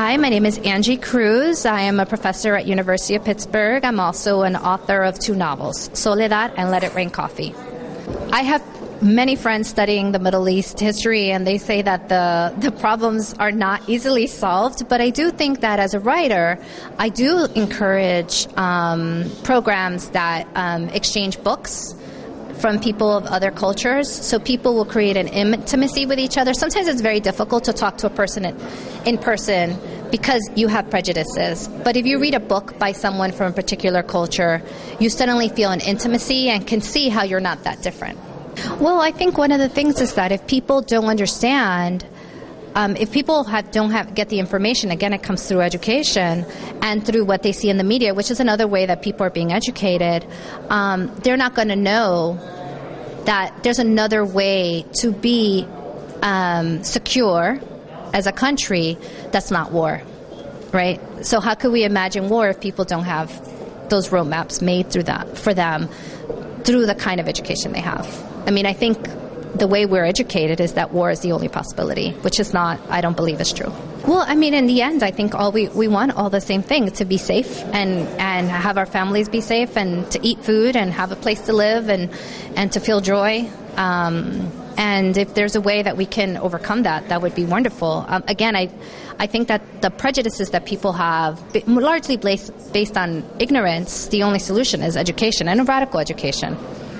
Hi, my name is Angie Cruz. I am a professor at University of Pittsburgh. I'm also an author of 2 novels, Soledad and Let It Rain Coffee. I have many friends studying the Middle East history, and they say that the problems are not easily solved. But I do think that as a writer, I do encourage programs that exchange books from people of other cultures, so people will create an intimacy with each other. Sometimes it's very difficult to talk to a person in person because you have prejudices. But if you read a book by someone from a particular culture, you suddenly feel an intimacy and can see how you're not that different. Well, I think one of the things is that if people don't understand, if people don't get the information, again, it comes through education and through what they see in the media, which is another way that people are being educated. They're not going to know that there's another way to be secure as a country that's not war, right? So how could we imagine war if people don't have those roadmaps made for them through the kind of education they have? I mean, I think the way we're educated is that war is the only possibility, which is not, I don't believe is true. Well, I mean, in the end, I think we want all the same thing, to be safe and have our families be safe and to eat food and have a place to live and to feel joy. And if there's a way that we can overcome that, that would be wonderful. Again, I think that the prejudices that people have, largely based on ignorance, the only solution is education and a radical education.